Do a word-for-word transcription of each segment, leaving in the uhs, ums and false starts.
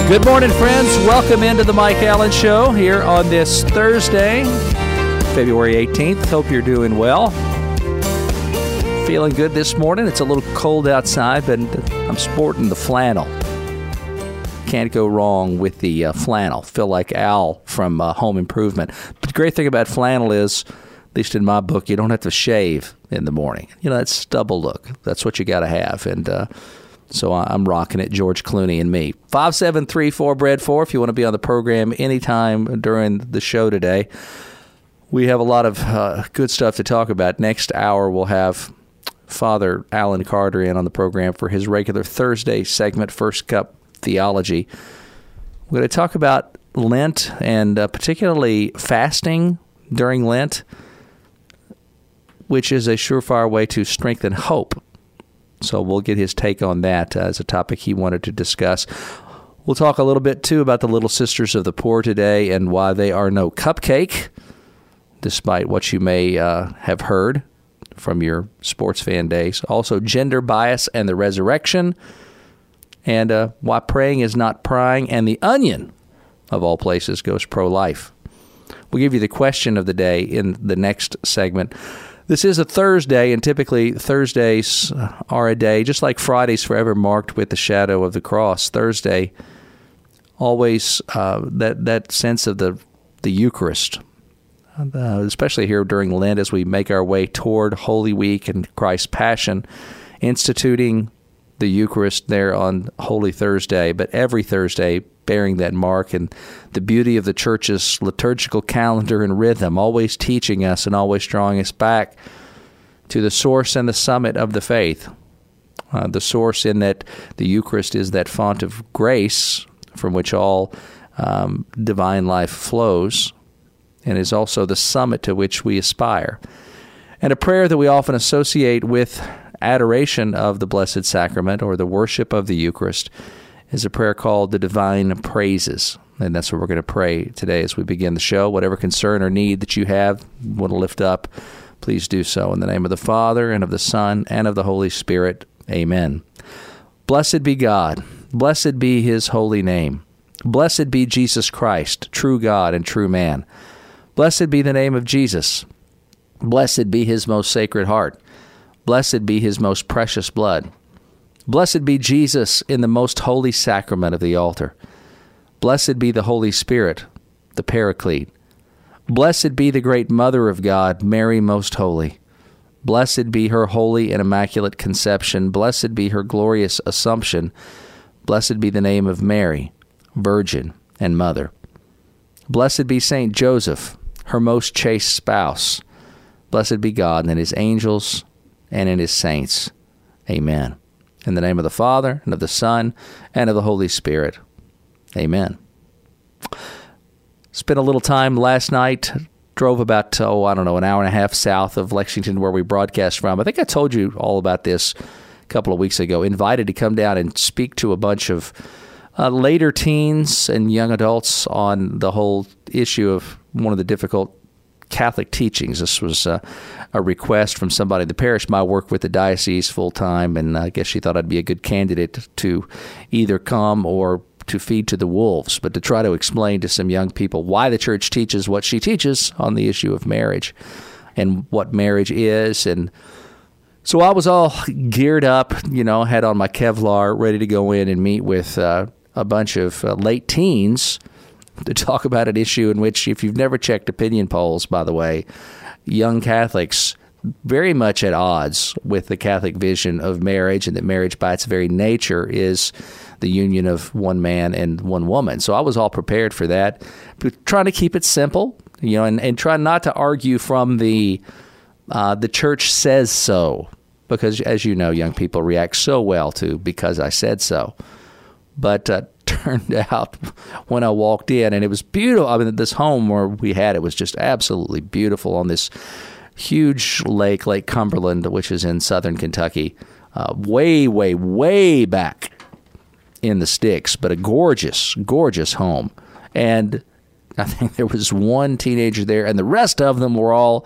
Good morning, friends. Welcome into the Mike Allen Show here on this Thursday, February eighteenth. Hope you're doing well. Feeling good this morning. It's a little cold outside, but I'm sporting the flannel. Can't go wrong with the uh, flannel. Feel like Al from uh, Home Improvement. But the great thing about flannel is, at least in my book, you don't have to shave in the morning. You know, that stubble look. That's what you got to have. And uh, so I'm rocking it, George Clooney and me. five seven three four, B R E A D four if you want to be on the program anytime during the show today. We have a lot of uh, good stuff to talk about. Next hour, we'll have Father Alan Carter in on the program for his regular Thursday segment, First Cup Theology. We're going to talk about Lent and uh, particularly fasting during Lent, which is a surefire way to strengthen hope. So we'll get his take on that uh, as a topic he wanted to discuss. We'll talk a little bit, too, about the Little Sisters of the Poor today and why they are no cupcake, despite what you may uh, have heard from your sports fan days. Also, gender bias and the resurrection, and uh, why praying is not prying, and the Onion, of all places, goes pro-life. We'll give you the question of the day in the next segment. This is a Thursday, and typically Thursdays are a day, just like Friday's forever marked with the shadow of the cross. Thursday, always uh, that that sense of the the Eucharist, uh, especially here during Lent as we make our way toward Holy Week and Christ's Passion, instituting the Eucharist there on Holy Thursday, but every Thursday bearing that mark, and the beauty of the Church's liturgical calendar and rhythm, always teaching us and always drawing us back to the source and the summit of the faith. Uh, the source in that the Eucharist is that font of grace from which all um, divine life flows, and is also the summit to which we aspire. And a prayer that we often associate with adoration of the Blessed Sacrament or the worship of the Eucharist is a prayer called the Divine Praises. And that's what we're going to pray today as we begin the show. Whatever concern or need that you have, want to lift up, please do so. In the name of the Father, and of the Son, and of the Holy Spirit. Amen. Blessed be God. Blessed be His holy name. Blessed be Jesus Christ, true God and true man. Blessed be the name of Jesus. Blessed be His most sacred heart. Blessed be His most precious blood. Blessed be Jesus in the most holy sacrament of the altar. Blessed be the Holy Spirit, the Paraclete. Blessed be the great Mother of God, Mary most holy. Blessed be her holy and immaculate conception. Blessed be her glorious assumption. Blessed be the name of Mary, Virgin and Mother. Blessed be Saint Joseph, her most chaste spouse. Blessed be God and His angels and in His saints. Amen. In the name of the Father, and of the Son, and of the Holy Spirit. Amen. Spent a little time last night, drove about, oh, I don't know, an hour and a half south of Lexington where we broadcast from. I think I told you all about this a couple of weeks ago. Invited to come down and speak to a bunch of uh, later teens and young adults on the whole issue of one of the difficult Catholic teachings. This was uh, a request from somebody in the parish. I work with the diocese full-time, and I guess she thought I'd be a good candidate to either come or to feed to the wolves, but to try to explain to some young people why the Church teaches what she teaches on the issue of marriage and what marriage is. And so I was all geared up, you know, had on my Kevlar, ready to go in and meet with uh, a bunch of uh, late teens to talk about an issue in which, if you've never checked opinion polls, by the way, young Catholics very much at odds with the Catholic vision of marriage, and that marriage by its very nature is the union of one man and one woman. So I was all prepared for that, but trying to keep it simple, you know, and, and try not to argue from the uh, the Church says so, because, as you know, young people react so well to because I said so. But uh, turned out when I walked in, and it was beautiful. I mean, this home where we had it was just absolutely beautiful on this huge lake, Lake Cumberland, which is in southern Kentucky, uh, way, way, way back in the sticks, but a gorgeous, gorgeous home. And I think there was one teenager there, and the rest of them were all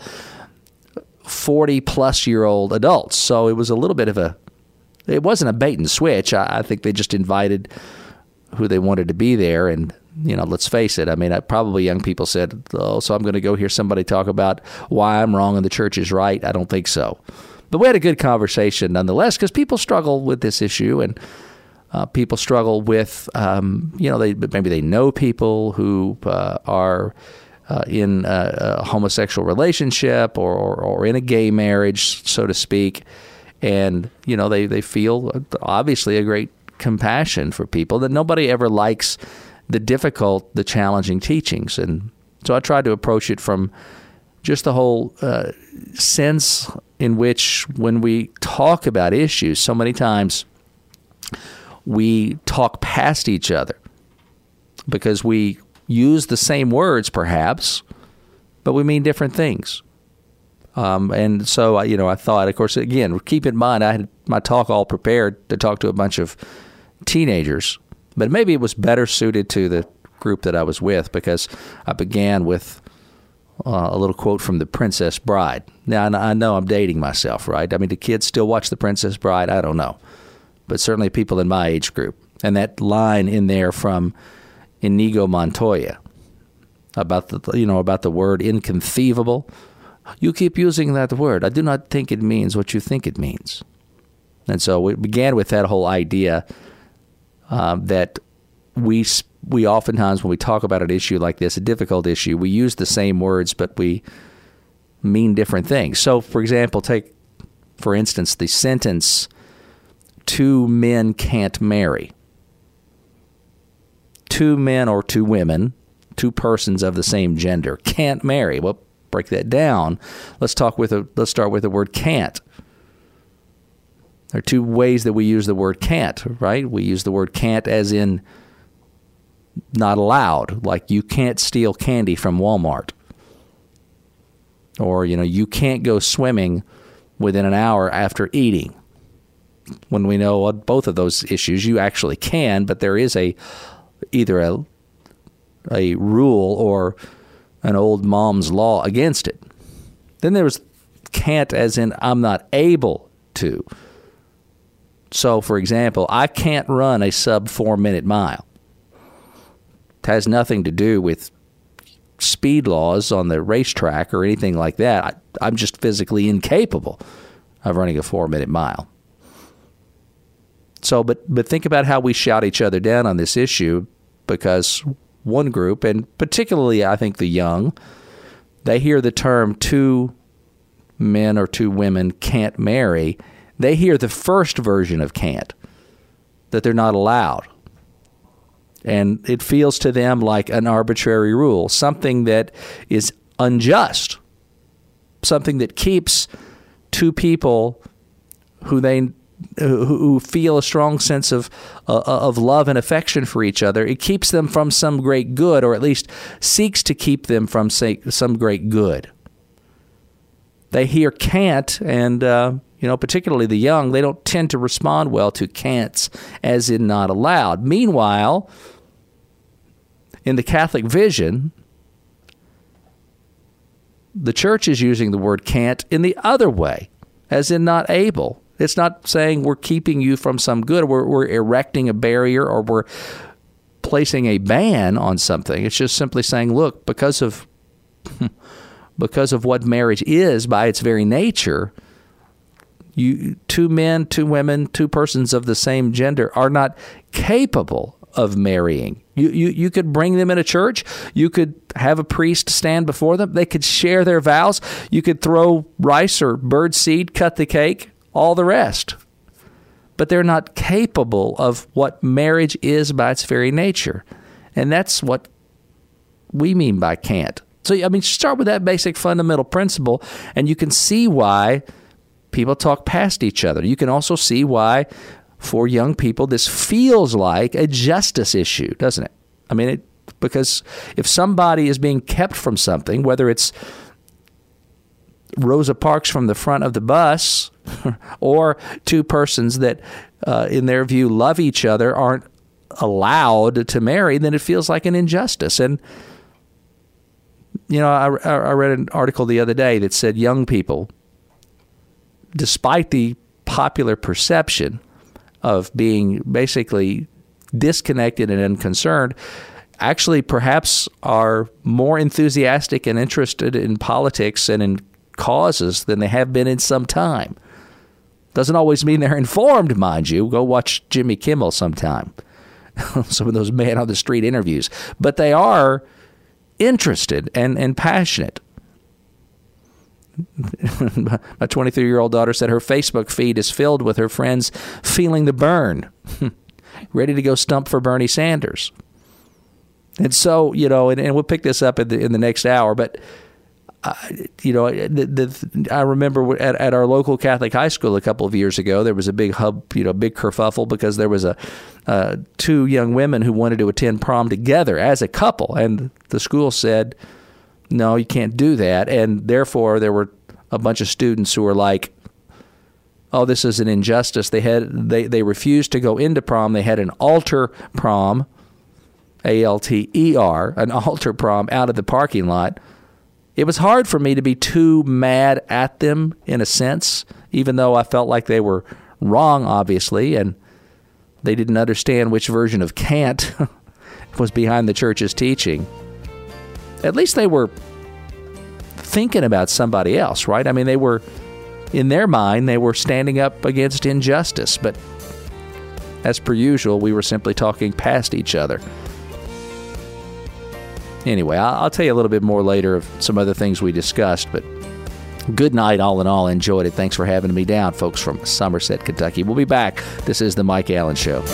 forty-plus-year-old adults. So it was a little bit of a, it wasn't a bait and switch. I, I think they just invited who they wanted to be there. And, you know, let's face it. I mean, I, probably young people said, oh, so I'm going to go hear somebody talk about why I'm wrong and the church is right. I don't think so. But we had a good conversation nonetheless, because people struggle with this issue, and uh, people struggle with, um, you know, they maybe they know people who uh, are uh, in a, a homosexual relationship or, or, or in a gay marriage, so to speak. And, you know, they, they feel obviously a great compassion for people, that nobody ever likes the difficult, the challenging teachings. And so I tried to approach it from just the whole uh, sense in which when we talk about issues, so many times we talk past each other because we use the same words perhaps, but we mean different things. Um, and so, you know, I thought, of course, again, keep in mind, I had my talk all prepared to talk to a bunch of teenagers, but maybe it was better suited to the group that I was with, because I began with uh, a little quote from The Princess Bride. Now, I know I'm dating myself, right? I mean, do kids still watch The Princess Bride? I don't know. But certainly people in my age group. And that line in there from Inigo Montoya about the, you know, about the word inconceivable. You keep using that word. I do not think it means what you think it means. And so we began with that whole idea um, that we we oftentimes, when we talk about an issue like this, a difficult issue, we use the same words, but we mean different things. So, for example, take, for instance, the sentence, two men can't marry. Two men or two women, two persons of the same gender, can't marry. Well, break that down. Let's talk with a, let's start with the word can't. There are two ways that we use the word can't, right? We use the word can't as in not allowed, like you can't steal candy from Walmart. Or, you know, you can't go swimming within an hour after eating. When we know both of those issues, you actually can, but there is a either a a rule or an old mom's law against it. Then there was can't as in I'm not able to. So, for example, I can't run a sub four minute mile. It has nothing to do with speed laws on the racetrack or anything like that. I, I'm just physically incapable of running a four minute mile. So, but but think about how we shout each other down on this issue, because one group, and particularly I think the young, they hear the term two men or two women can't marry. They hear the first version of can't, that they're not allowed. And it feels to them like an arbitrary rule, something that is unjust, something that keeps two people who they who feel a strong sense of uh, of love and affection for each other. It keeps them from some great good, or at least seeks to keep them from say, some great good. They hear can't, and uh, you know, particularly the young, they don't tend to respond well to can'ts, as in not allowed. Meanwhile, in the Catholic vision, the church is using the word can't in the other way, as in not able. It's not saying we're keeping you from some good, we're, we're erecting a barrier, or we're placing a ban on something. It's just simply saying, look, because of because of what marriage is by its very nature, you two men, two women, two persons of the same gender are not capable of marrying. You, you you could bring them in a church. You could have a priest stand before them. They could share their vows. You could throw rice or bird seed, cut the cake, all the rest. But they're not capable of what marriage is by its very nature. And that's what we mean by can't. So, I mean, start with that basic fundamental principle, and you can see why people talk past each other. You can also see why, for young people, this feels like a justice issue, doesn't it? I mean, it, because if somebody is being kept from something, whether it's Rosa Parks from the front of the bus or two persons that, uh, in their view, love each other aren't allowed to marry, then it feels like an injustice. And, you know, I, I read an article the other day that said young people, despite the popular perception of being basically disconnected and unconcerned actually perhaps are more enthusiastic and interested in politics and in causes than they have been in some time. Doesn't always mean they're informed, mind you. Go watch Jimmy Kimmel sometime. Some of those man on the street interviews. But they are interested and, and passionate. My twenty-three-year-old daughter said her Facebook feed is filled with her friends feeling the burn, ready to go stump for Bernie Sanders. And so, you know, and, and we'll pick this up in the, in the next hour, but, uh, you know, the, the, I remember at, at our local Catholic high school a couple of years ago, there was a big hub, you know, big kerfuffle because there was a uh, two young women who wanted to attend prom together as a couple. And the school said, no, you can't do that. And therefore, there were a bunch of students who were like, oh, this is an injustice. They had they, they refused to go into prom. They had an altar prom. A L T E R, an altar prom out of the parking lot. It was hard for me to be too mad at them in a sense, even though I felt like they were wrong, obviously, and they didn't understand which version of Kant was behind the church's teaching. At least they were thinking about somebody else, right? I mean, they were, in their mind, they were standing up against injustice, but as per usual, we were simply talking past each other. Anyway, I'll tell you a little bit more later of some other things we discussed, but good night all in all. Enjoyed it. Thanks for having me down, folks from Somerset, Kentucky. We'll be back. This is The Mike Allen Show.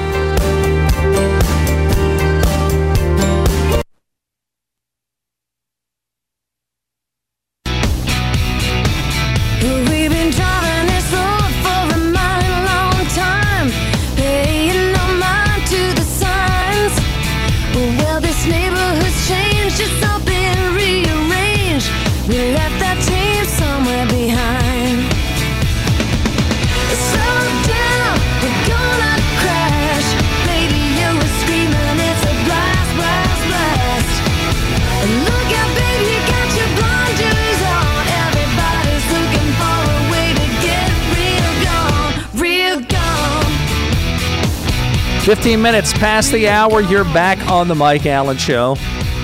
fifteen minutes past the hour, you're back on The Mike Allen Show.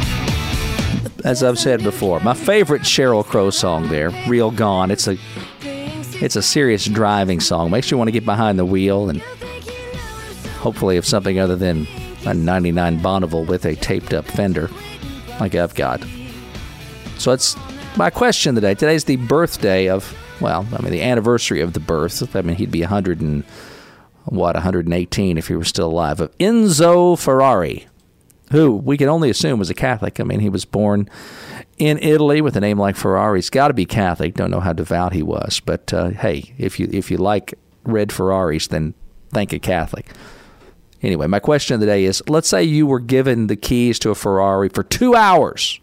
As I've said before, my favorite Sheryl Crow song there, Real Gone. It's a it's a serious driving song. Makes you want to get behind the wheel and hopefully have something other than a ninety-nine Bonneville with a taped-up fender like I've got. So it's my question today. Today's the birthday of, well, I mean, the anniversary of the birth. I mean, he'd be one hundred and... what, one hundred eighteen if he were still alive, of Enzo Ferrari, who we can only assume was a Catholic. I mean, he was born in Italy with a name like Ferrari. He's got to be Catholic. Don't know how devout he was. But, uh, hey, if you if you like red Ferraris, then thank a Catholic. Anyway, my question of the day is, let's say you were given the keys to a Ferrari for two hours.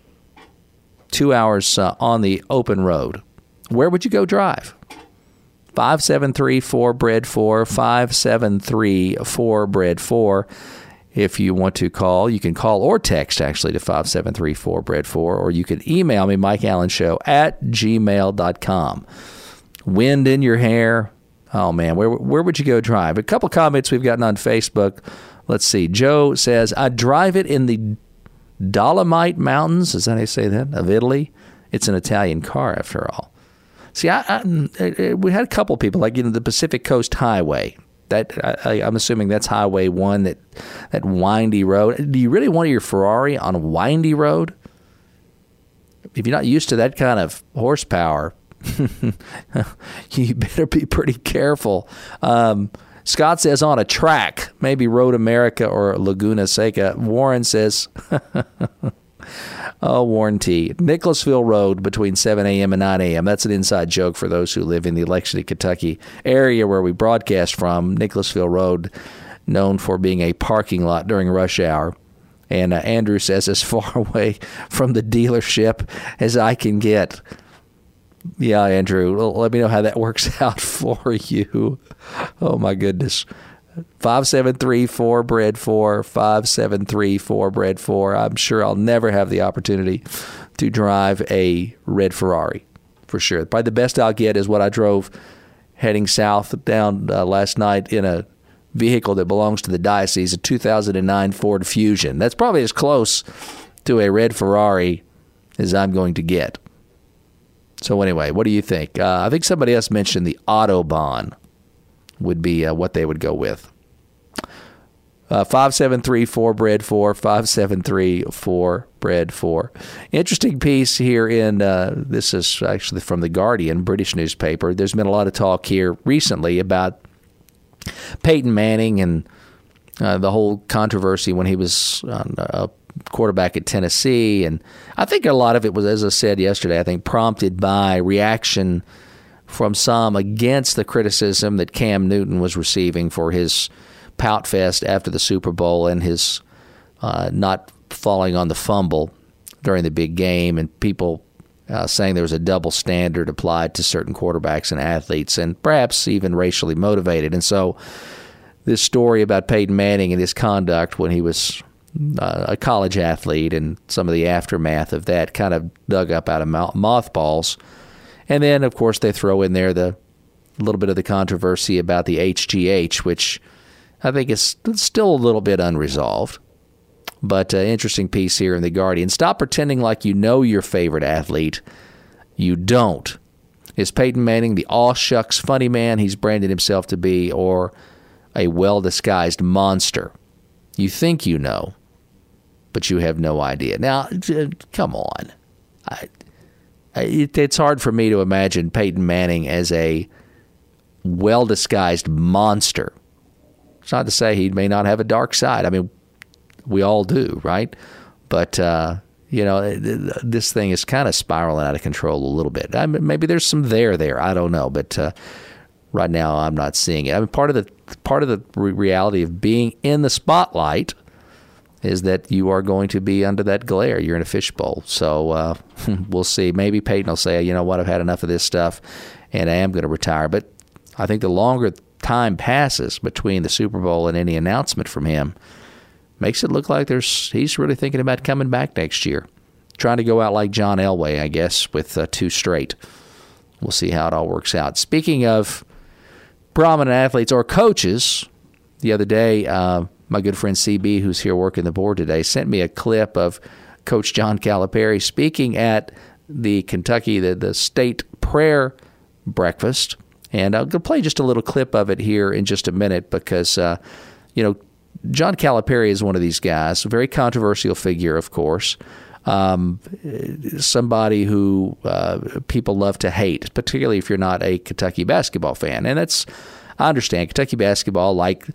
Two hours uh, on the open road. Where would you go drive? five seven three four B R E A D four, five seven three four B R E A D four. If you want to call, you can call or text actually to five seven three four B R E A D four, or you can email me, Mike Allen Show at gmail dot com. Wind in your hair. Oh, man, where where would you go drive? A couple comments we've gotten on Facebook. Let's see. Joe says, I drive it in the Dolomite Mountains. Is that how you say that? Of Italy? It's an Italian car, after all. See, I, I, we had a couple people, like, you know, the Pacific Coast Highway. That I, I'm assuming that's Highway one, that, that windy road. Do you really want your Ferrari on a windy road? If you're not used to that kind of horsepower, you better be pretty careful. Um, Scott says on a track, maybe Road America or Laguna Seca. Warren says... Oh, Warren T. Nicholasville Road between seven a.m. and nine a.m. That's an inside joke for those who live in the Lexington, Kentucky area where we broadcast from. Nicholasville Road, known for being a parking lot during rush hour. And uh, Andrew says, as far away from the dealership as I can get. Yeah, Andrew, let me know how that works out for you. Oh, my goodness. five seven three four B R E A D four, five seven three four B R E A D four. I'm sure I'll never have the opportunity to drive a red Ferrari, for sure. Probably the best I'll get is what I drove heading south down uh, last night in a vehicle that belongs to the diocese, a two thousand nine Ford Fusion. That's probably as close to a red Ferrari as I'm going to get. So anyway, what do you think? Uh, I think somebody else mentioned the Autobahn would be uh, what they would go with. Uh, five seven three four bread four, five seven three four bread four. Interesting piece here in, uh, this is actually from The Guardian, British newspaper. There's been a lot of talk here recently about Peyton Manning and uh, the whole controversy when he was on, a quarterback at Tennessee. And I think a lot of it was, as I said yesterday, I think prompted by reaction from some against the criticism that Cam Newton was receiving for his pout fest after the Super Bowl and his uh, not falling on the fumble during the big game, and people uh, saying there was a double standard applied to certain quarterbacks and athletes, and perhaps even racially motivated. And so this story about Peyton Manning and his conduct when he was uh, a college athlete and some of the aftermath of that kind of dug up out of mothballs. And then, of course, they throw in there the little bit of the controversy about the H G H, which I think is still a little bit unresolved. But uh, interesting piece here in The Guardian. Stop pretending like you know your favorite athlete. You don't. Is Peyton Manning the aw-shucks funny man he's branded himself to be, or a well-disguised monster? You think you know, but you have no idea. Now, come on. I, it, it's hard for me to imagine Peyton Manning as a well-disguised monster. It's not to say he may not have a dark side. I mean, we all do, right? But, uh, you know, this thing is kind of spiraling out of control a little bit. I mean, maybe there's some there there. I don't know. But uh, right now I'm not seeing it. I mean, part of the part of the reality of being in the spotlight is that you are going to be under that glare. You're in a fishbowl. So uh, we'll see. Maybe Peyton will say, you know what, I've had enough of this stuff, and I am going to retire. But I think the longer time passes between the Super Bowl and any announcement from him, makes it look like there's he's really thinking about coming back next year. Trying to go out like John Elway, I guess, with uh, two straight. We'll see how it all works out. Speaking of prominent athletes or coaches, the other day, uh, my good friend C B, who's here working the board today, sent me a clip of Coach John Calipari speaking at the Kentucky, the, the state prayer breakfast. And I'll play just a little clip of it here in just a minute because, uh, you know, John Calipari is one of these guys, a very controversial figure, of course, um, somebody who uh, people love to hate, particularly if you're not a Kentucky basketball fan. And that's, I understand, Kentucky basketball, like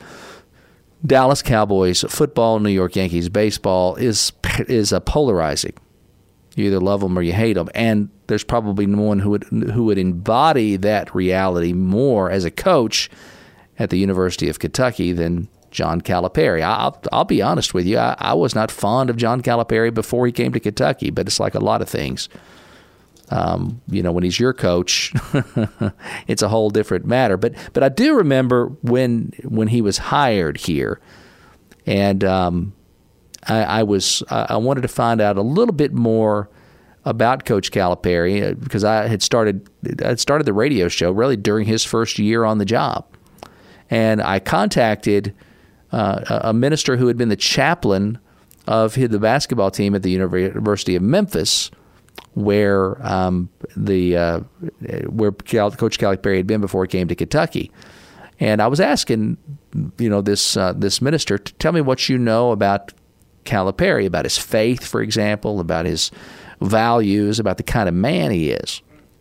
Dallas Cowboys football, New York Yankees baseball, is is a polarizing. You either love them or you hate them. And there's probably no one who would who would embody that reality more as a coach at the University of Kentucky than John Calipari. I'll, I'll be honest with you. I, I was not fond of John Calipari before he came to Kentucky, but it's like a lot of things. Um, you know, when he's your coach, it's a whole different matter. But but I do remember when when he was hired here, and um, I, I was I wanted to find out a little bit more about Coach Calipari because I had started I had started the radio show really during his first year on the job, and I contacted uh, a minister who had been the chaplain of the basketball team at the University of Memphis, where um, the uh, where Cal, Coach Calipari had been before he came to Kentucky. And I was asking, you know, this uh, this minister to tell me what you know about Calipari, about his faith, for example, about his values, about the kind of man he is.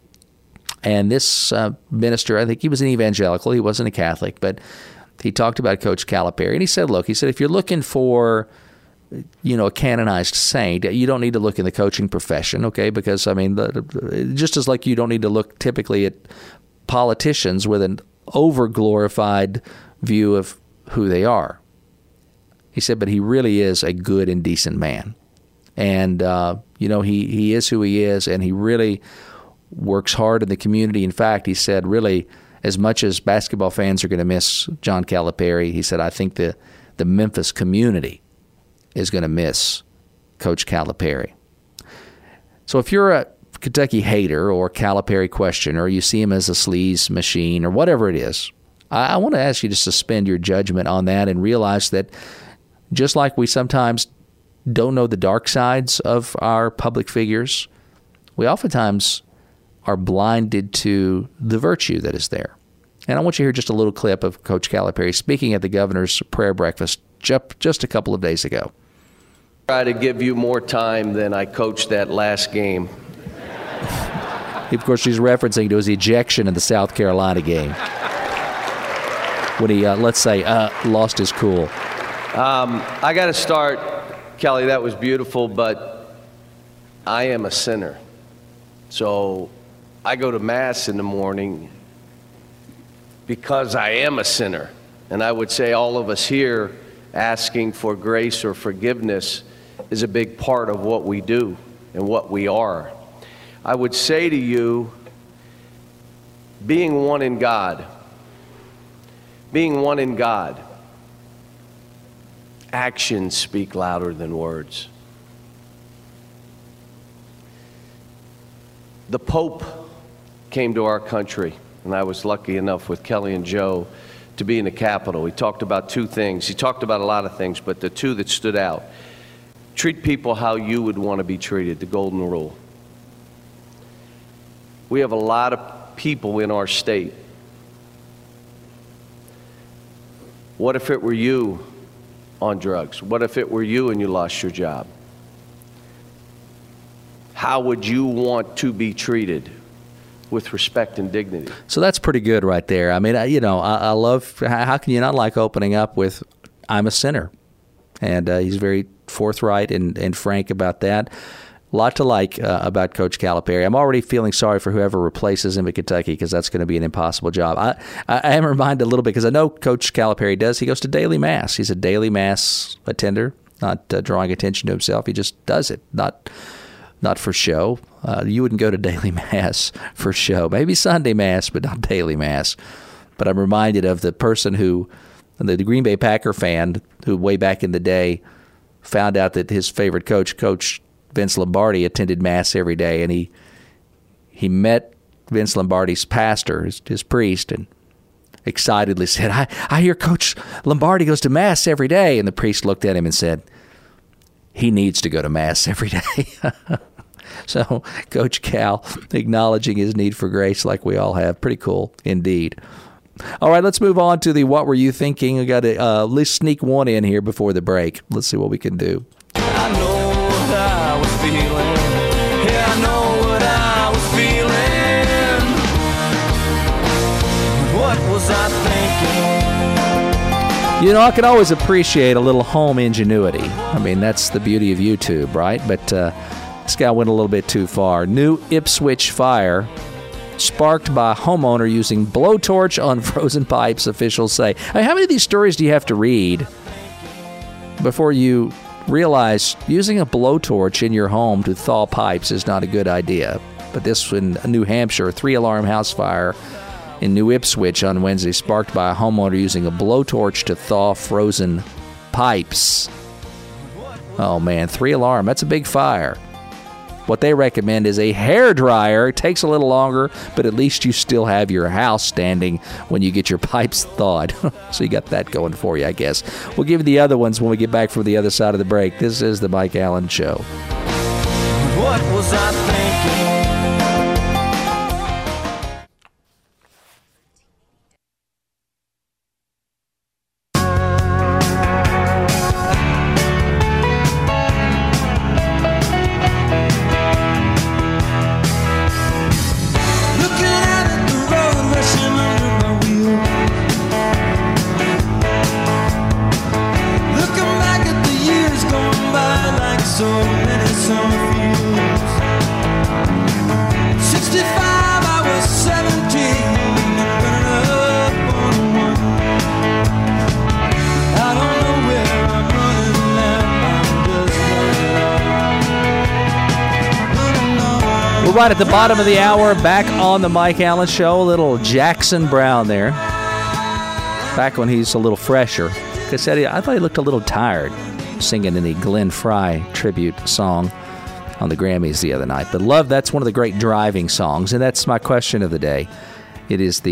And this uh, minister, I think he was an evangelical, he wasn't a Catholic, but he talked about Coach Calipari. And he said, look, he said, if you're looking for, you know, a canonized saint, you don't need to look in the coaching profession, okay? Because, I mean, the, just as like you don't need to look typically at politicians with an over-glorified view of who they are. He said, but he really is a good and decent man. And, uh, you know, he, he is who he is, and he really works hard in the community. In fact, he said, really, as much as basketball fans are going to miss John Calipari, he said, I think the, the Memphis community is going to miss Coach Calipari. So if you're a Kentucky hater or Calipari questioner, or you see him as a sleaze machine or whatever it is, I, I want to ask you to suspend your judgment on that and realize that just like we sometimes don't know the dark sides of our public figures, we oftentimes are blinded to the virtue that is there. And I want you to hear just a little clip of Coach Calipari speaking at the governor's prayer breakfast just a couple of days ago. Try to give you more time than I coached that last game. Of course, he's referencing to his ejection in the South Carolina game when he, uh, let's say, uh, lost his cool. Um, I got to start, Kelly, that was beautiful, but I am a sinner. So I go to Mass in the morning because I am a sinner. And I would say all of us here asking for grace or forgiveness is a big part of what we do and what we are. I would say to you, being one in God, being one in God, actions speak louder than words. The Pope came to our country, and I was lucky enough with Kelly and Joe to be in the Capitol. He talked about two things. He talked about a lot of things, but the two that stood out: treat people how you would want to be treated, the golden rule. We have a lot of people in our state. What if it were you on drugs? What if it were you and you lost your job? How would you want to be treated with respect and dignity? So that's pretty good right there. I mean, I, you know, I, I love, how can you not like opening up with, I'm a sinner? And uh, he's very forthright and, and frank about that. A lot to like uh, about Coach Calipari. I'm already feeling sorry for whoever replaces him at Kentucky because that's going to be an impossible job. I, I am reminded a little bit because I know Coach Calipari does. He goes to daily Mass. He's a daily Mass attender, not uh, drawing attention to himself. He just does it, not not for show. Uh, you wouldn't go to daily Mass for show. Maybe Sunday Mass, but not daily Mass. But I'm reminded of the person who, the Green Bay Packer fan, who way back in the day found out that his favorite coach, Coach Vince Lombardi, attended Mass every day, and he he met Vince Lombardi's pastor, his, his priest, and excitedly said, I, I hear Coach Lombardi goes to Mass every day. And the priest looked at him and said, he needs to go to Mass every day. So Coach Cal acknowledging his need for grace like we all have. Pretty cool indeed. All right, let's move on to the What Were You Thinking? We got to uh, at least sneak one in here before the break. Let's see what we can do. I know what I was feeling. Yeah, I know what I was feeling. What was I thinking? You know, I can always appreciate a little home ingenuity. I mean, that's the beauty of YouTube, right? But uh, this guy went a little bit too far. New Ipswich fire sparked by a homeowner using blowtorch on frozen pipes, officials say. I mean, how many of these stories do you have to read before you realize using a blowtorch in your home to thaw pipes is not a good idea? But this in New Hampshire, a three-alarm house fire in New Ipswich on Wednesday sparked by a homeowner using a blowtorch to thaw frozen pipes. Oh, man, three-alarm. That's a big fire. What they recommend is a hairdryer. It takes a little longer, but at least you still have your house standing when you get your pipes thawed. So you got that going for you, I guess. We'll give you the other ones when we get back from the other side of the break. This is the Mike Allen Show. What was I thinking? Right at the bottom of the hour, back on the Mike Allen Show. A little Jackson Browne there. Back when he's a little fresher. I said, I thought he looked a little tired singing in the Glenn Frey tribute song on the Grammys the other night. But love, that's one of the great driving songs, and that's my question of the day. It is the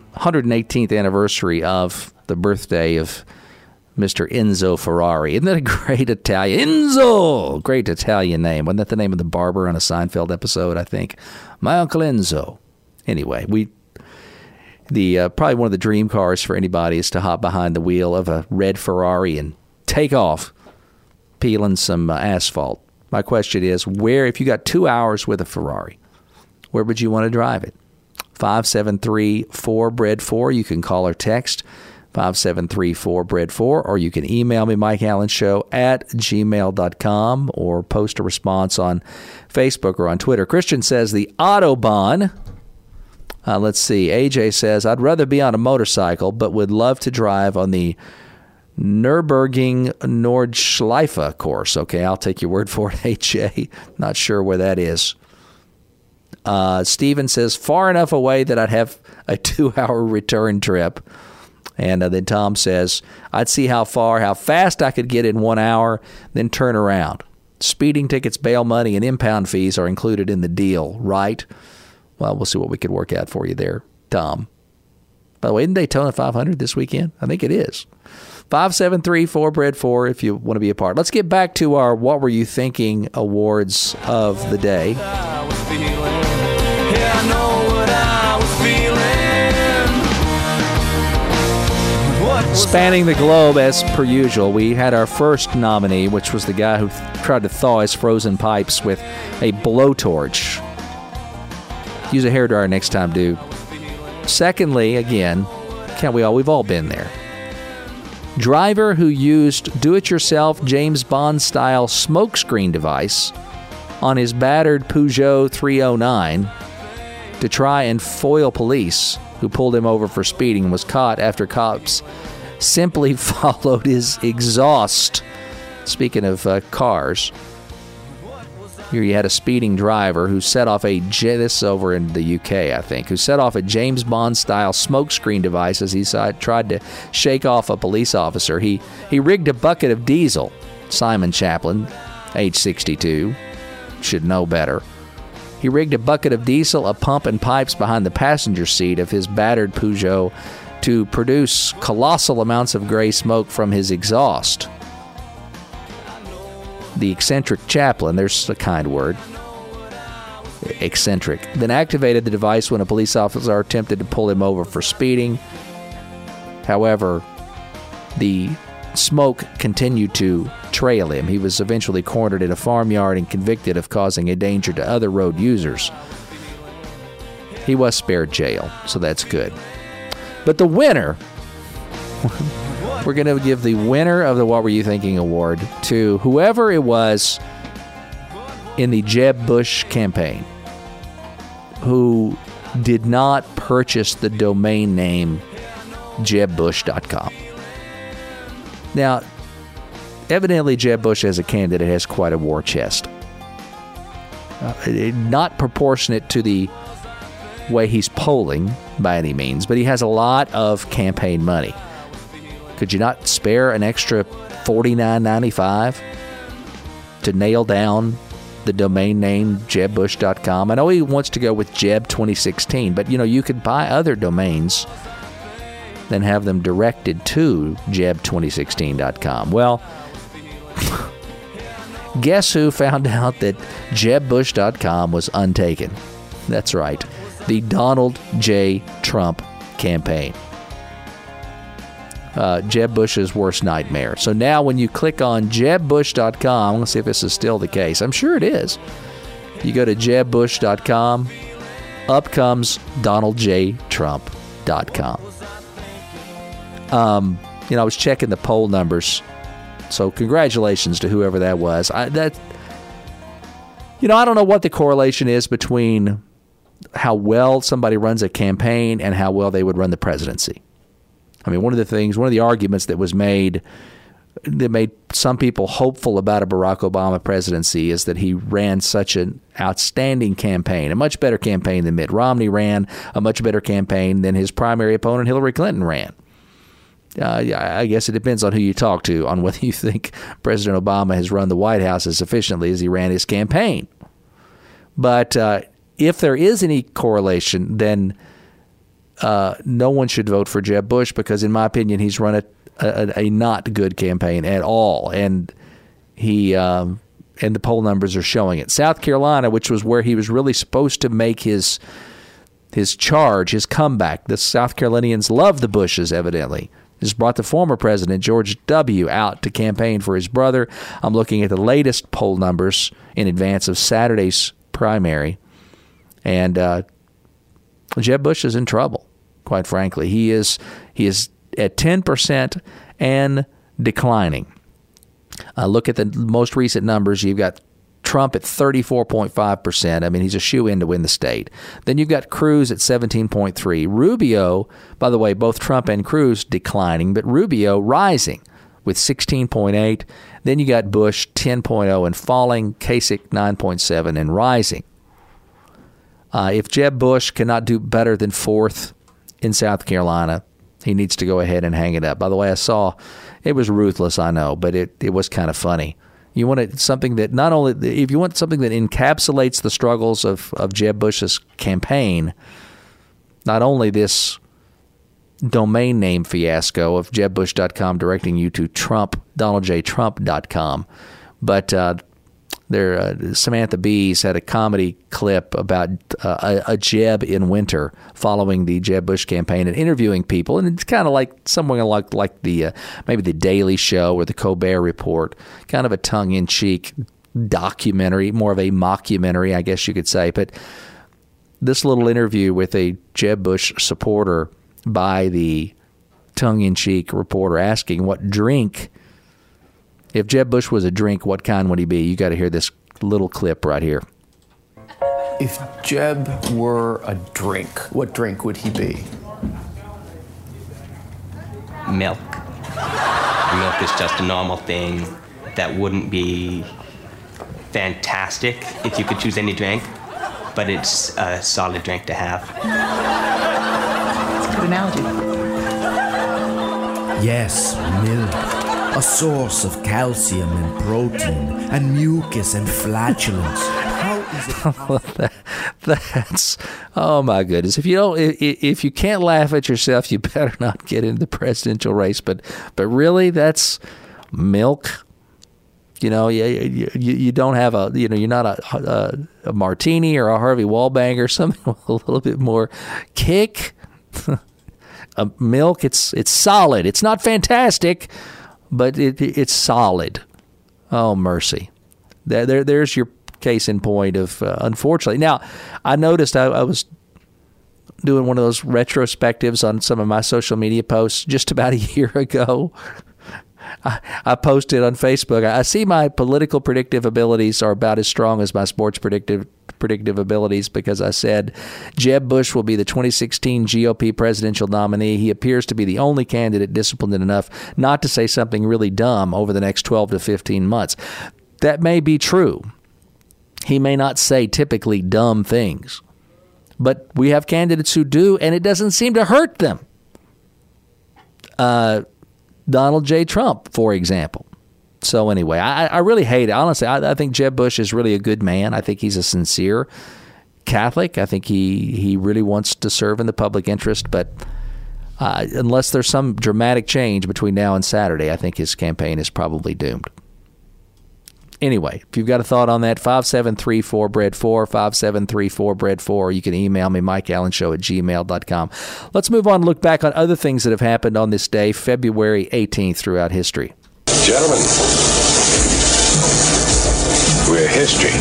one hundred eighteenth anniversary of the birthday of Mister Enzo Ferrari. Isn't that a great Italian? Enzo! Great Italian name. Wasn't that the name of the barber on a Seinfeld episode, I think? My Uncle Enzo. Anyway, we the uh, probably one of the dream cars for anybody is to hop behind the wheel of a red Ferrari and take off peeling some uh, asphalt. My question is, where, if you got two hours with a Ferrari, where would you want to drive it? five seven three four B R E A D four. You can call or text five seven three four B R E A D four, or you can email me, Mike Allen Show at gmail dot com, or post a response on Facebook or on Twitter. Christian says the Autobahn. Uh, let's see. A J says, I'd rather be on a motorcycle, but would love to drive on the Nürburgring Nordschleife course. Okay, I'll take your word for it, A J. Not sure where that is. Uh, Steven says, far enough away that I'd have a two-hour return trip. And uh, then Tom says, I'd see how far, how fast I could get in one hour, then turn around. Speeding tickets, bail money, and impound fees are included in the deal, right? Well, we'll see what we could work out for you there, Tom. By the way, isn't Daytona five hundred this weekend? I think it is. five seven three four B R E A D four if you want to be a part. Let's get back to our What Were You Thinking awards of the day. I was feeling. Yeah, I know what I was feeling. What was Spanning the globe, as per usual, we had our first nominee, which was the guy who th- tried to thaw his frozen pipes with a blowtorch. Use a hairdryer next time, dude. Secondly, again, can't we all? We've all been there. Driver who used do-it-yourself James Bond-style smokescreen device on his battered Peugeot three oh nine to try and foil police who pulled him over for speeding was caught after cops simply followed his exhaust. Speaking of uh, cars, here you had a speeding driver who set off a, this over in the U K, I think, who set off a James Bond-style smokescreen device as he tried to shake off a police officer. He, he rigged a bucket of diesel. Simon Chaplin, age sixty-two, should know better. He rigged a bucket of diesel, a pump, and pipes behind the passenger seat of his battered Peugeot to produce colossal amounts of gray smoke from his exhaust. The eccentric Chaplin, there's a kind word, eccentric, then activated the device when a police officer attempted to pull him over for speeding. However, the smoke continued to trail him. He was eventually cornered in a farmyard and convicted of causing a danger to other road users. He was spared jail, so that's good. But the winner, we're going to give the winner of the What Were You Thinking award to whoever it was in the Jeb Bush campaign who did not purchase the domain name jeb bush dot com. Now, evidently Jeb Bush as a candidate has quite a war chest. Uh, it, not proportionate to the way he's polling by any means, but he has a lot of campaign money. Could you not spare an extra forty-nine ninety-five to nail down the domain name jeb bush dot com? I know he wants to go with Jeb twenty sixteen, but you know, you could buy other domains then have them directed to jeb twenty sixteen dot com. Well, guess who found out that jeb bush dot com was untaken? That's right, the Donald J. Trump campaign. Uh, Jeb Bush's worst nightmare. So now when you click on jeb bush dot com, let's see if this is still the case. I'm sure it is. You go to jeb bush dot com, up comes donald j trump dot com. Um, you know, I was checking the poll numbers, so congratulations to whoever that was. I, that, you know, I don't know what the correlation is between how well somebody runs a campaign and how well they would run the presidency. I mean, one of the things, one of the arguments that was made that made some people hopeful about a Barack Obama presidency is that he ran such an outstanding campaign, a much better campaign than Mitt Romney ran, a much better campaign than his primary opponent Hillary Clinton ran. Uh, I guess it depends on who you talk to on whether you think President Obama has run the White House as efficiently as he ran his campaign. But uh, if there is any correlation, then uh, no one should vote for Jeb Bush because, in my opinion, he's run a, a, a not good campaign at all. And he um, and the poll numbers are showing it. South Carolina, which was where he was really supposed to make his his charge, his comeback. The South Carolinians love the Bushes, evidently. Just brought the former president, George W., out to campaign for his brother. I'm looking at the latest poll numbers in advance of Saturday's primary. And uh, Jeb Bush is in trouble, quite frankly. He is he is at ten percent and declining. Uh, look at the most recent numbers. You've got Trump at thirty-four point five percent. I mean, he's a shoo-in to win the state. Then you've got Cruz at seventeen point three. Rubio, by the way, both Trump and Cruz declining, but Rubio rising with sixteen point eight. Then you got Bush ten point oh and falling, Kasich nine point seven and rising. Uh, if Jeb Bush cannot do better than fourth in South Carolina, he needs to go ahead and hang it up. By the way, I saw, it was ruthless, I know, but it, it was kind of funny. You want something that not only, if you want something that encapsulates the struggles of, of Jeb Bush's campaign, not only this domain name fiasco of jeb bush dot com directing you to Trump, donald j trump dot com, but uh, there, uh, Samantha Bees had a comedy clip about uh, a, a Jeb in winter following the Jeb Bush campaign and interviewing people, and it's kind of like somewhere like like the uh, maybe the Daily Show or the Colbert Report, kind of a tongue-in-cheek documentary, more of a mockumentary, I guess you could say. But this little interview with a Jeb Bush supporter by the tongue-in-cheek reporter asking what drink. If Jeb Bush was a drink, what kind would he be? You got to hear this little clip right here. If Jeb were a drink, what drink would he be? Milk. Milk is just a normal thing that wouldn't be fantastic if you could choose any drink, but it's a solid drink to have. That's a good analogy. Yes, milk. A source of calcium and protein and mucus and flatulence. How is it? that, that's oh my goodness! If you don't, if, if you can't laugh at yourself, you better not get into the presidential race. But but really, that's milk. You know, you you, you don't have a you know you're not a, a, a Martini or a Harvey Wallbanger, something with a little bit more kick. a milk, it's it's solid. It's not fantastic, but it, it's solid. Oh, mercy. There, there, there's your case in point of, uh, unfortunately. Now, I noticed I, I was doing one of those retrospectives on some of my social media posts just about a year ago. I, I posted on Facebook, I see my political predictive abilities are about as strong as my sports predictive predictive abilities because I said Jeb Bush will be the twenty sixteen G O P presidential nominee. He appears to be the only candidate disciplined enough not to say something really dumb over the next twelve to fifteen months. That may be true. He may not say typically dumb things, but we have candidates who do, and it doesn't seem to hurt them. Uh, Donald J. Trump, for example. So anyway, I, I really hate it. Honestly, I, I think Jeb Bush is really a good man. I think he's a sincere Catholic. I think he, he really wants to serve in the public interest. But uh, unless there's some dramatic change between now and Saturday, I think his campaign is probably doomed. Anyway, if you've got a thought on that, five seven three four B R E A D four, five seven three four B R E A D four, or you can email me, mike allen show at gmail dot com. Let's move on and look back on other things that have happened on this day, February eighteenth, throughout history. Gentlemen, we're history.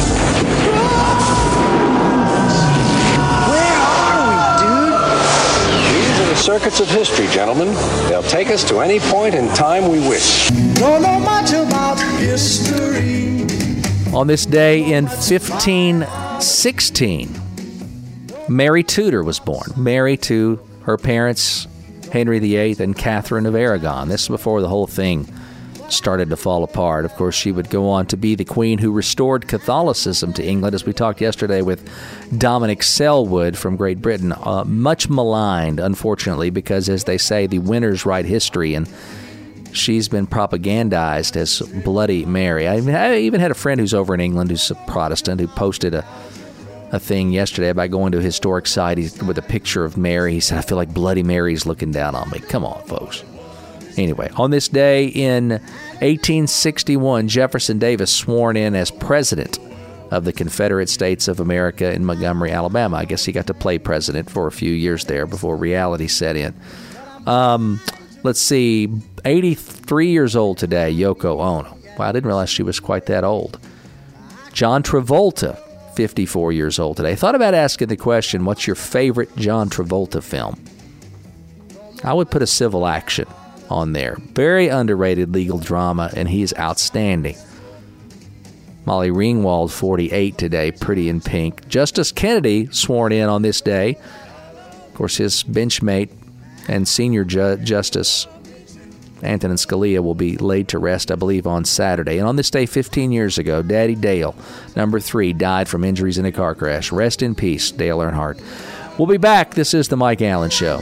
Where are we, dude? These are the circuits of history, gentlemen. They'll take us to any point in time we wish. Don't know much about history. On this day in fifteen sixteen, Mary Tudor was born. Mary to her parents, Henry the Eighth and Catherine of Aragon. This is before the whole thing started to fall apart. Of course, she would go on to be the queen who restored Catholicism to England, as we talked yesterday with Dominic Selwood from Great Britain. Uh, much maligned, unfortunately, because, as they say, the winners write history, and she's been propagandized as Bloody Mary. I even, I even had a friend who's over in England who's a Protestant who posted a a thing yesterday about going to a historic site He's, with a picture of Mary. He said, I feel like Bloody Mary's looking down on me. Come on, folks. Anyway, on this day in eighteen sixty-one, Jefferson Davis sworn in as president of the Confederate States of America in Montgomery, Alabama. I guess he got to play president for a few years there before reality set in. Um, let's see, eighty-three years old today, Yoko Ono. Wow, I didn't realize she was quite that old. John Travolta, fifty-four years old today. I thought about asking the question, what's your favorite John Travolta film? I would put A Civil Action on there. Very underrated legal drama, and he's outstanding. Molly Ringwald, forty-eight today, Pretty in Pink. Justice Kennedy sworn in on this day. Of course, his benchmate and senior ju- Justice Antonin Scalia will be laid to rest, I believe, on Saturday. And on this day fifteen years ago, Daddy Dale, number three, died from injuries in a car crash. Rest in peace, Dale Earnhardt. We'll be back. This is The Mike Allen Show.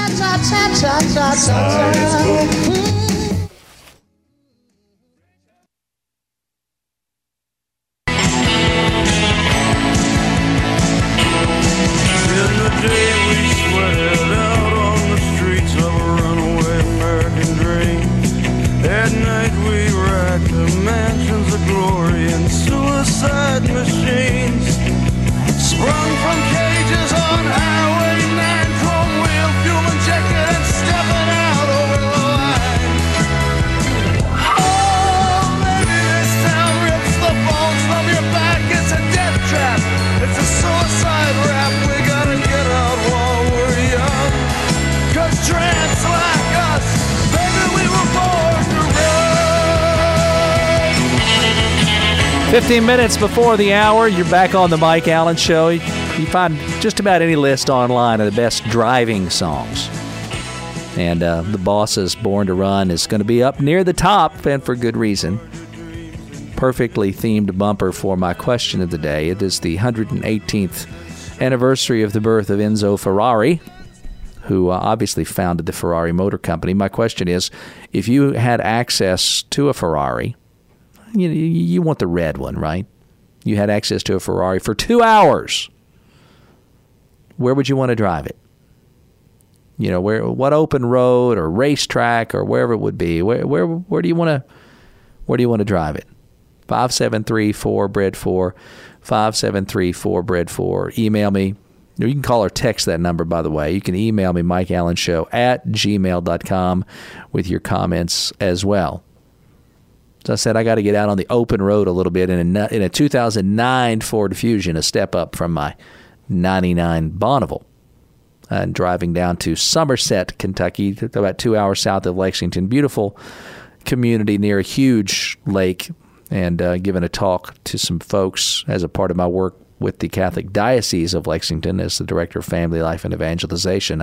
fifteen minutes before the hour, you're back on the Mike Allen Show. You find just about any list online of the best driving songs. And uh, the Boss's Born to Run is going to be up near the top, and for good reason. Perfectly themed bumper for my question of the day. It is the one hundred eighteenth anniversary of the birth of Enzo Ferrari, who uh, obviously founded the Ferrari Motor Company. My question is, if you had access to a Ferrari, You, you want the red one, right? You had access to a Ferrari for two hours. Where would you want to drive it? You know, where, what open road or racetrack or wherever it would be. Where, where, where do you want to, where do you want to drive it? Five seven three four bread four, five seven three four bread four. Email me. You can call or text that number, by the way. You can email me, Mike Allen Show at gmail dot com, with your comments as well. So I said I got to get out on the open road a little bit in a, in a two thousand nine Ford Fusion, a step up from my ninety-nine Bonneville. And driving down to Somerset, Kentucky, about two hours south of Lexington. Beautiful community near a huge lake, and uh, giving a talk to some folks as a part of my work with the Catholic Diocese of Lexington as the Director of Family Life and Evangelization.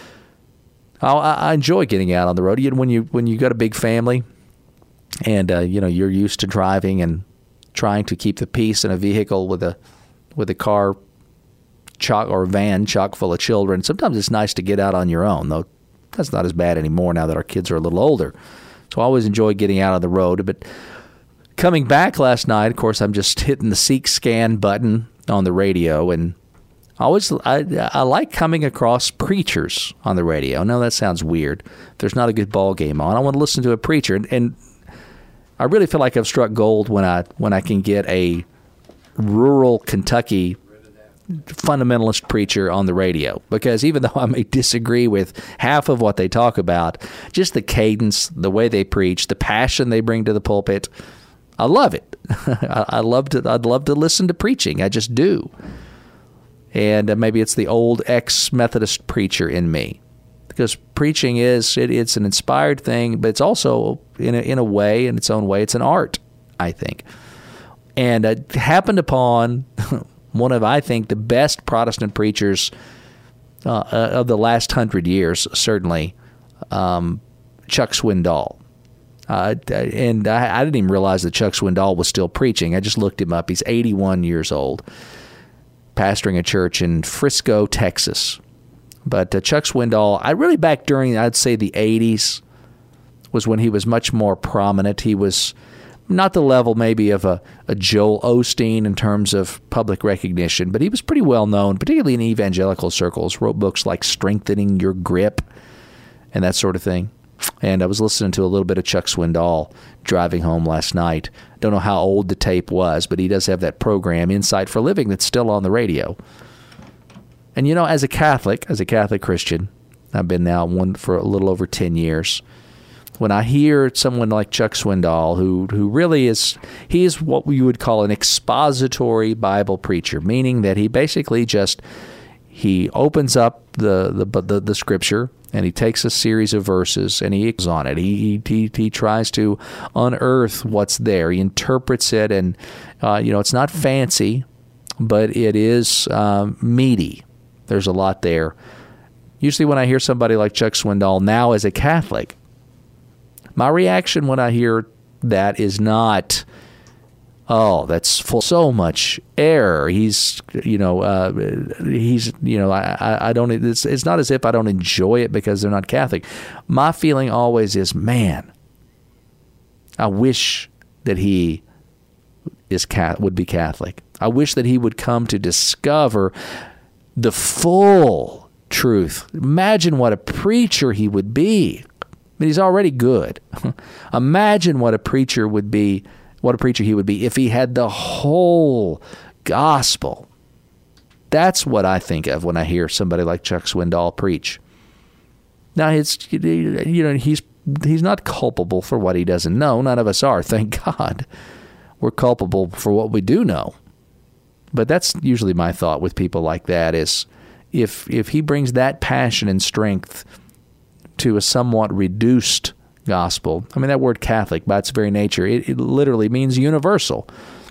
I, I enjoy getting out on the road. When you when you got a big family, and uh, you know you're used to driving and trying to keep the peace in a vehicle with a with a car chock or van chock full of children. Sometimes it's nice to get out on your own, though that's not as bad anymore now that our kids are a little older. So I always enjoy getting out on the road. But coming back last night, of course, I'm just hitting the Seek Scan button on the radio, and I always I, I like coming across preachers on the radio. Now that sounds weird. If there's not a good ball game on, I want to listen to a preacher, and, and I really feel like I've struck gold when I when I can get a rural Kentucky fundamentalist preacher on the radio, because even though I may disagree with half of what they talk about, just the cadence, the way they preach, the passion they bring to the pulpit, I love it. I, I love to. I'd love to listen to preaching. I just do. And uh, maybe it's the old ex-Methodist preacher in me, because preaching is it, it's an inspired thing, but it's also in a, in a way, in its own way, it's an art, I think. And I happened upon one of, I think, the best Protestant preachers uh, of the last hundred years, certainly, um, Chuck Swindoll. Uh, and I, I didn't even realize that Chuck Swindoll was still preaching. I just looked him up. He's eighty-one years old, pastoring a church in Frisco, Texas. But uh, Chuck Swindoll, I really back during, I'd say, the eighties was when he was much more prominent. He was not the level maybe of a, a Joel Osteen in terms of public recognition, but he was pretty well known, particularly in evangelical circles. Wrote books like Strengthening Your Grip and that sort of thing. And I was listening to a little bit of Chuck Swindoll driving home last night. Don't know how old the tape was, but he does have that program, Insight for Living, that's still on the radio. And, you know, as a Catholic, as a Catholic Christian, I've been now one for a little over ten years. When I hear someone like Chuck Swindoll, who who really is, he is what we would call an expository Bible preacher, meaning that he basically just, he opens up the the the, the scripture, and he takes a series of verses and he goes on it. He, he he tries to unearth what's there. He interprets it, and uh, you know, it's not fancy, but it is um, meaty. There's a lot there. Usually when I hear somebody like Chuck Swindoll now as a Catholic, my reaction when I hear that is not, oh, that's full so much error. He's, you know, uh, he's, you know, I, I don't, it's, it's not as if I don't enjoy it because they're not Catholic. My feeling always is, man, I wish that he is would be Catholic. I wish that he would come to discover the full truth. Imagine what a preacher he would be. I mean, he's already good. Imagine what a preacher would be, what a preacher he would be if he had the whole gospel. That's what I think of when I hear somebody like Chuck Swindoll preach. Now, it's, you know, he's he's not culpable for what he doesn't know. None of us are, thank God. We're culpable for what we do know. But that's usually my thought with people like that is, if if he brings that passion and strength to a somewhat reduced gospel, I mean, that word Catholic, by its very nature, it, it literally means universal.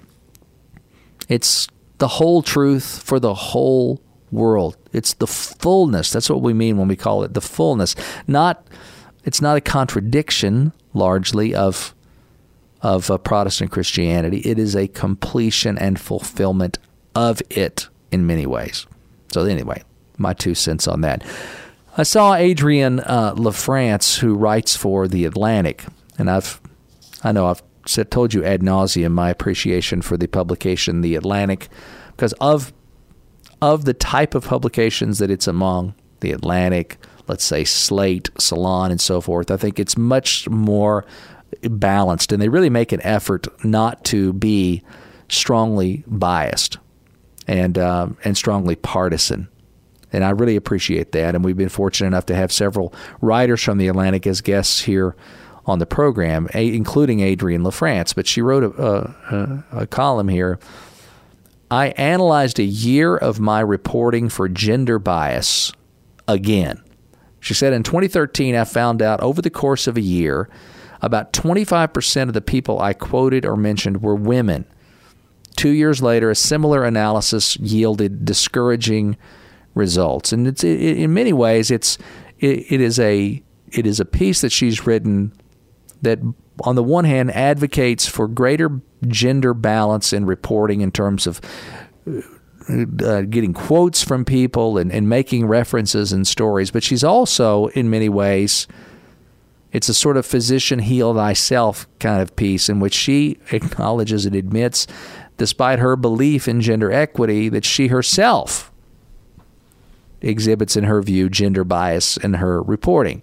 It's the whole truth for the whole world. It's the fullness. That's what we mean when we call it the fullness. Not, it's not a contradiction, largely, of of uh, Protestant Christianity. It is a completion and fulfillment of it in many ways. So anyway, my two cents on that. I saw Adrienne uh, LaFrance, who writes for The Atlantic, and I've, I know I've said, told you ad nauseum my appreciation for the publication The Atlantic, because of of the type of publications that it's among, The Atlantic, let's say Slate, Salon, and so forth. I think it's much more balanced, and they really make an effort not to be strongly biased and uh, and strongly partisan. And I really appreciate that. And we've been fortunate enough to have several writers from The Atlantic as guests here on the program, including Adrienne LaFrance. But she wrote a, a, a column here. I analyzed a year of my reporting for gender bias again. She said, in twenty thirteen, I found out over the course of a year, about twenty-five percent of the people I quoted or mentioned were women. Two years later, a similar analysis yielded discouraging results. And it's it, in many ways, it's it, it is a it is a piece that she's written that, on the one hand, advocates for greater gender balance in reporting in terms of uh, getting quotes from people and, and making references and stories. But she's also, in many ways, it's a sort of physician heal thyself kind of piece in which she acknowledges and admits, despite her belief in gender equity, that she herself exhibits, in her view, gender bias in her reporting.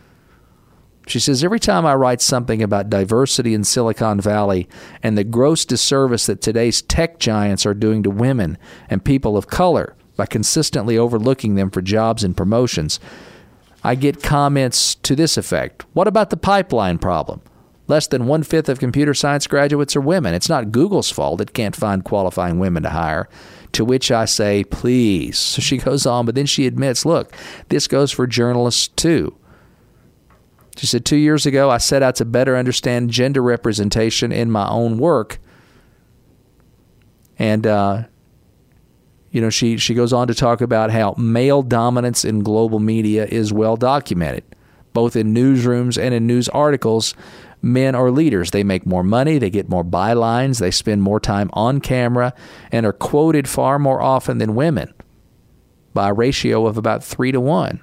She says, every time I write something about diversity in Silicon Valley and the gross disservice that today's tech giants are doing to women and people of color by consistently overlooking them for jobs and promotions, I get comments to this effect. What about the pipeline problem? Less than one-fifth of computer science graduates are women. It's not Google's fault it can't find qualifying women to hire. To which I say, please. So she goes on, but then she admits, look, this goes for journalists too. She said, two years ago, I set out to better understand gender representation in my own work. And, uh, you know, she, she goes on to talk about how male dominance in global media is well documented, both in newsrooms and in news articles. Men are leaders. They make more money, they get more bylines, they spend more time on camera, and are quoted far more often than women by a ratio of about three to one.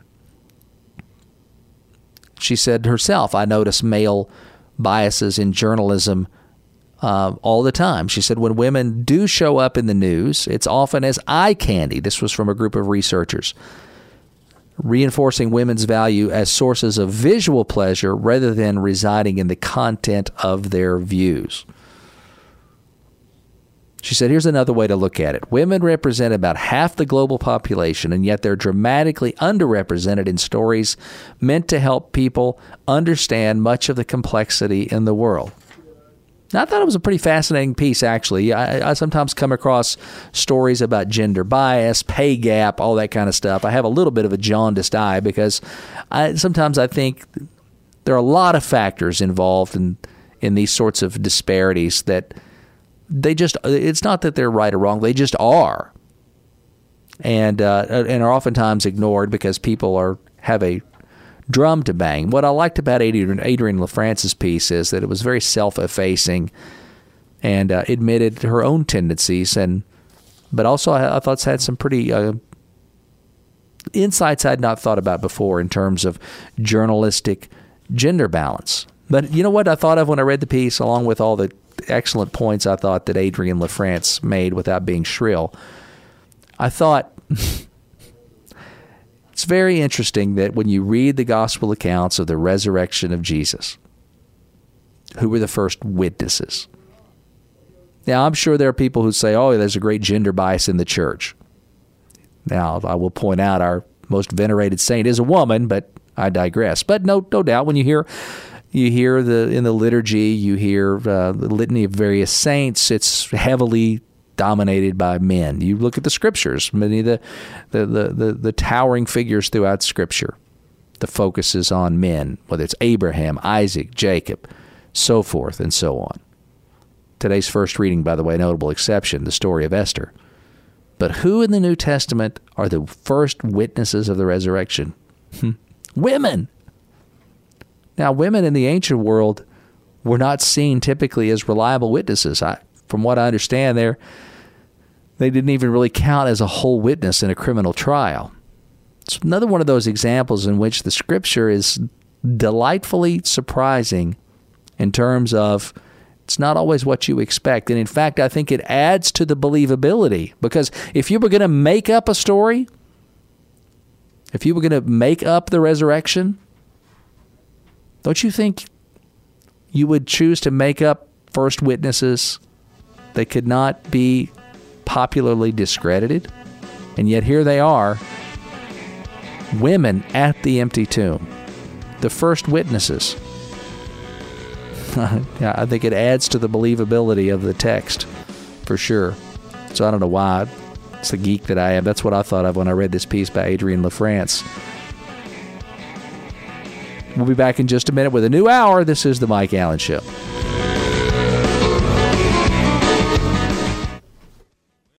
She said herself, I notice male biases in journalism uh, all the time. She said when women do show up in the news, it's often as eye candy. This was from a group of researchers, reinforcing women's value as sources of visual pleasure rather than residing in the content of their views. She said, here's another way to look at it. Women represent about half the global population, and yet they're dramatically underrepresented in stories meant to help people understand much of the complexity in the world. Now, I thought it was a pretty fascinating piece, actually. I, I sometimes come across stories about gender bias, pay gap, all that kind of stuff. I have a little bit of a jaundiced eye because I, sometimes I think there are a lot of factors involved in, in these sorts of disparities that they just, it's not that they're right or wrong, they just are. And uh, and are oftentimes ignored because people are have a drum to bang. What I liked about Adrienne, Adrienne LaFrance's piece is that it was very self-effacing and uh, admitted her own tendencies, and but also I, I thought it had some pretty uh, insights I'd not thought about before in terms of journalistic gender balance. But you know what I thought of when I read the piece, along with all the excellent points I thought that Adrienne LaFrance made without being shrill? I thought it's very interesting that when you read the gospel accounts of the resurrection of Jesus, who were the first witnesses? Now, I'm sure there are people who say, oh, there's a great gender bias in the church. Now, I will point out our most venerated saint is a woman, but I digress. But no, no doubt when you hear You hear the in the liturgy, you hear uh, the litany of various saints. It's heavily dominated by men. You look at the scriptures, many of the the, the, the, the towering figures throughout Scripture. The focus is on men, whether it's Abraham, Isaac, Jacob, so forth and so on. Today's first reading, by the way, notable exception, the story of Esther. But who in the New Testament are the first witnesses of the resurrection? Women! Now, women in the ancient world were not seen typically as reliable witnesses. I, from what I understand, there they didn't even really count as a whole witness in a criminal trial. It's another one of those examples in which the Scripture is delightfully surprising in terms of it's not always what you expect. And in fact, I think it adds to the believability, because if you were going to make up a story, if you were going to make up the resurrection, don't you think you would choose to make up first witnesses that could not be popularly discredited? And yet here they are, women at the empty tomb, the first witnesses. I think it adds to the believability of the text, for sure. So I don't know why. It's the geek that I am. That's what I thought of when I read this piece by Adrienne LaFrance. We'll be back in just a minute with a new hour. This is The Mike Allen Show.